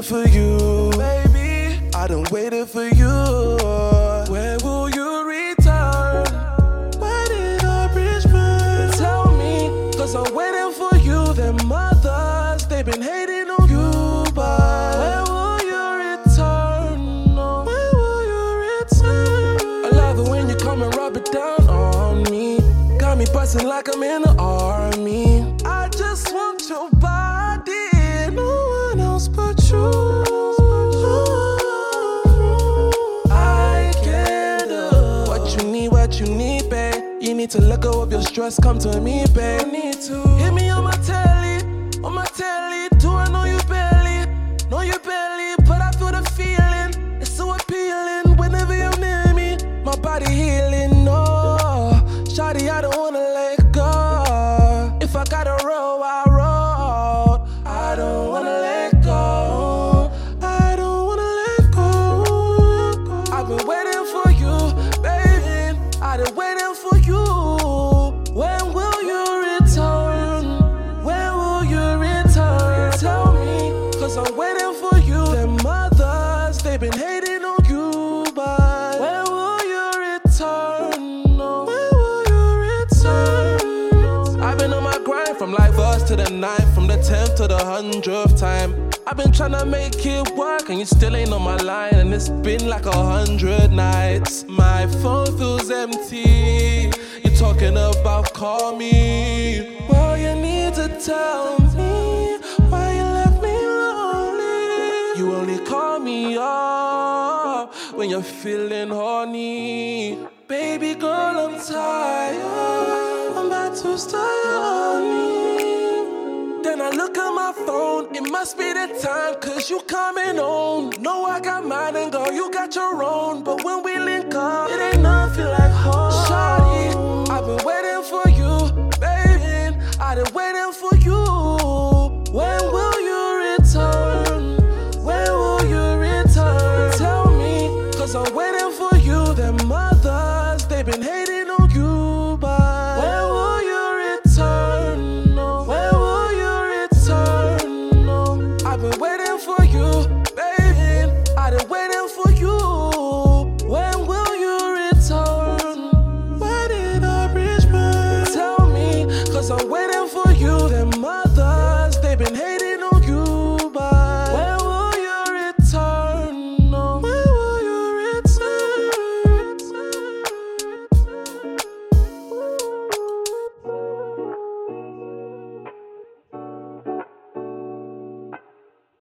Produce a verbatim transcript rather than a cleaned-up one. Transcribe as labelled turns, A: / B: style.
A: for you, baby. I done waited for you. When will you return? Why did our bridge burn? Tell me, cause I'm waiting for you. Them mothers, they've been hating on you, but when will you return? No, when will you return? I love it when you come and rub it down on me. Got me bustin' like I'm in the army. I just want your body, no one else but you. I can't do what you need, what you need, babe. You need to let go of your stress, come to me, babe. I need to hit me on my telly, on my telly. Do I know you barely, know you barely, but I feel the feeling. It's so appealing whenever you're near me. My body healing, no, shawty, I don't wanna let go. If I gotta roll, I roll. I don't wanna let go. I don't wanna let go. I've been waiting for you, baby. I've been waiting for you. When will you return? When will you return? Tell me, cause I'm waiting for you. Them mothers, they've been hating on you, but when will you return? No, when will you return? I've been on my grind from like first to the ninth, from the tenth to the hundredth time. I've been tryna make it work and you still ain't on my line, and it's been like a hundred nights. My phone feels empty. You're talking about call me. Well, you need to tell me why you left me lonely. You only call me up when you're feeling horny. Baby girl, I'm tired. I'm about to start horny. Then I look at my phone, it must be the time, cause you coming on. No, I got mine and girl, you got your own. But when we